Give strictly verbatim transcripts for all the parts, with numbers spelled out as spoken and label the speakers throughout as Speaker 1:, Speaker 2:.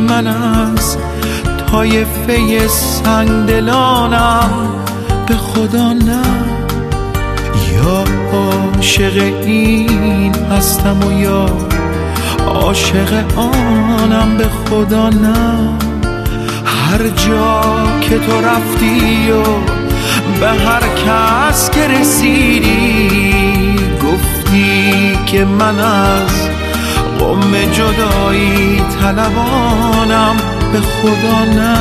Speaker 1: من از طایفه سنگدلانم، به خدا نه. یا عاشق این هستم و یا عاشق آنم، به خدا نه. هر جا که تو رفتی و به هر کس که رسیدی، گفتی که من از غم جدایی طلبانم، به خدا نه.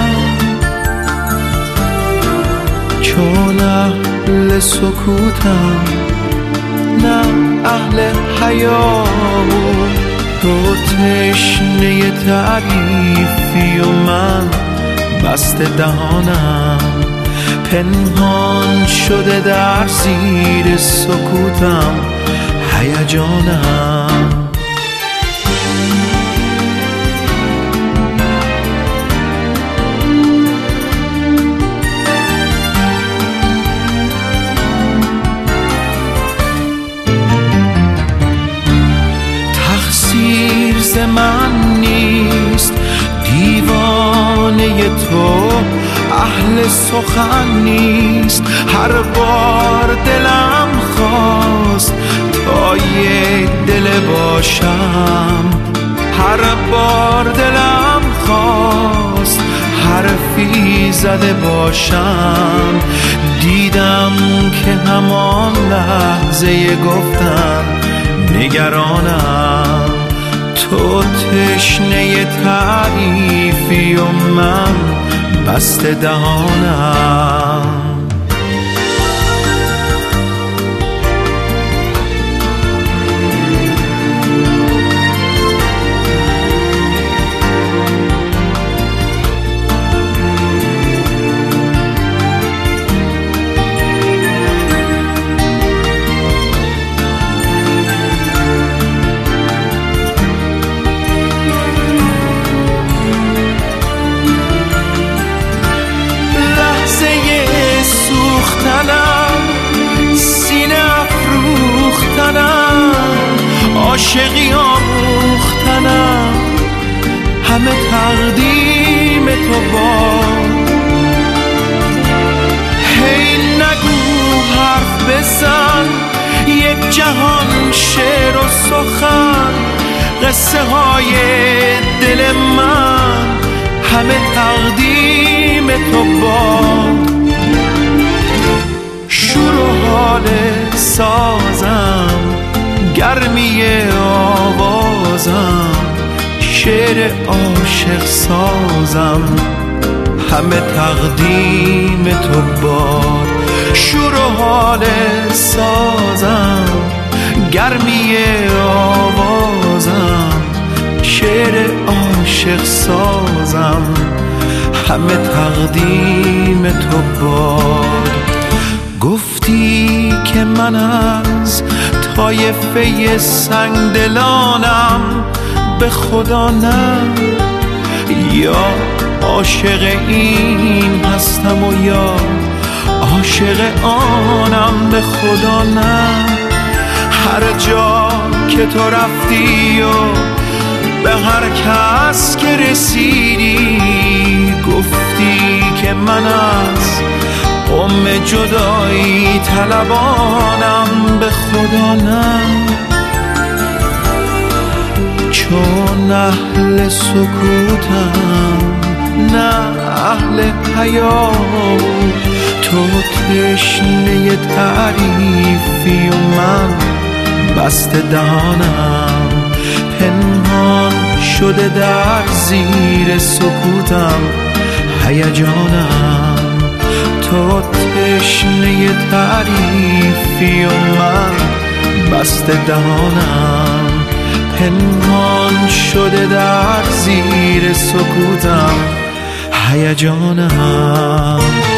Speaker 1: چون اهل سکوتم نه اهل حیا، تو تشنه تعریفی و من بسته دهانم. پنهان شده در زیر سکوتم هیجانم. تقصیر ز من نیست، دیوانه تو اهل سخن نیست. هر بار دلم خواست تا یک دل باشم، هر بار دلم خواست حرفی زده باشم. دیدم که همان لحظه گفتم نگرانم. تو تشنه تعریفی و من بسته دهانم. عاشقی آموختنم، همه تقدیم تو باد. هی نگو حرف بزن، یک جهان شعر و سخن. قصه های دل من همه تقدیم تو باد. شور و حال سازم، گرمی آوازم، شعر عاشق سازم، همه تقدیم تو باد. شور و حال سازم، گرمی آوازم، شعر عاشق سازم، همه تقدیم تو باد. گفتی که من از طایفه سنگدلانم، به خدا نه. یا عاشق این هستم و یا عاشق آنم، به خدا نه. هر جا که تو رفتی و به هر کس که رسیدی، گفتی که من از غم جدایی طلبانم، به خدا نه. چون اهل سکوتم نه اهل حیا، تو تشنه تعریفی و من بسته دهانم. پنهان شده در زیر سکوتم هیجانم. تو تشنه تعریفی و من بسته دهانم. پنهان شده در زیر سکوتم هیجانم.